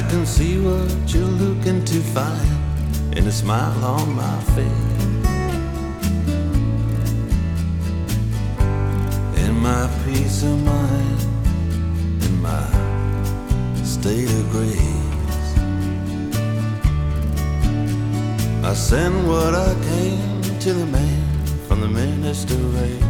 can see what you're looking to find in the smile on my face, in my peace of mind, in my state of grace. I send what I came to the man from the minister race.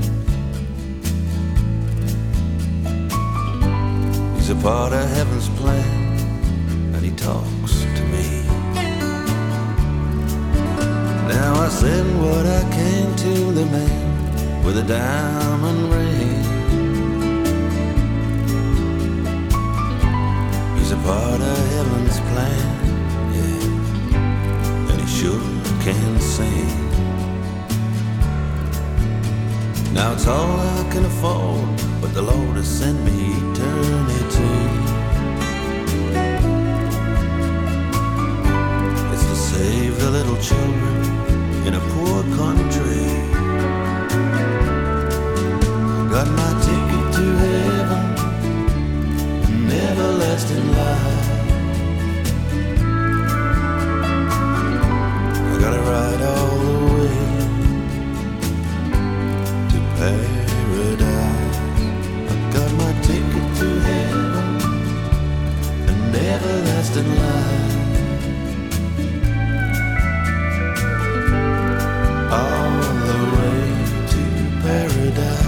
He's a part of heaven's plan, and he talks to me. Now I send what I came to the man with a diamond ring. He's a part of heaven's plan, yeah, and he sure can sing. Now it's all I can afford, but the Lord has sent me eternity. It's to save the little children in a poor country. Got my ticket to heaven, an everlasting life. I gotta ride all the way to paradise. I got my ticket to heaven, an everlasting life. All the way to paradise.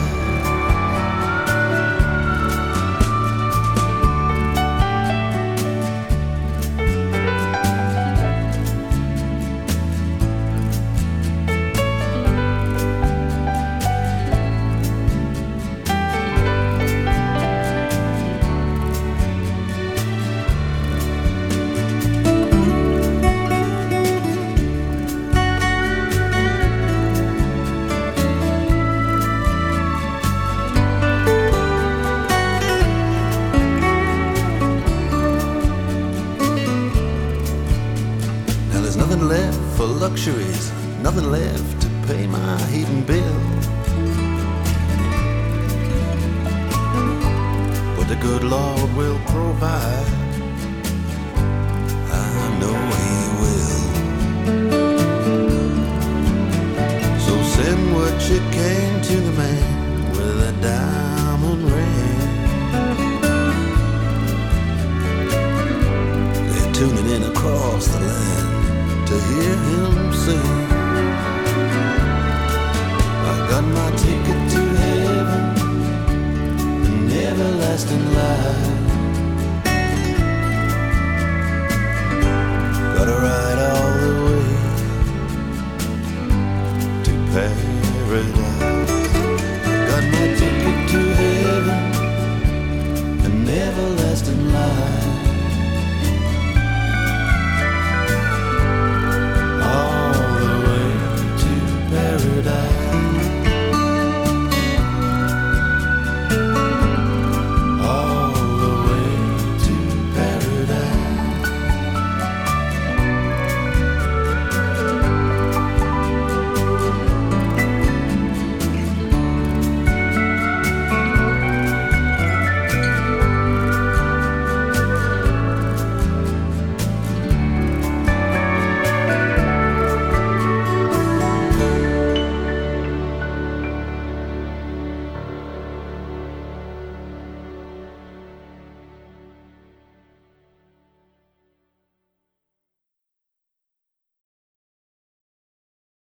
Nothing left for luxuries, nothing left to pay my heating bill. But the good Lord will provide, I know He will. So send what you came to the man with a diamond ring. They're tuning in across the land to hear him sing. I got my ticket to heaven, an everlasting life.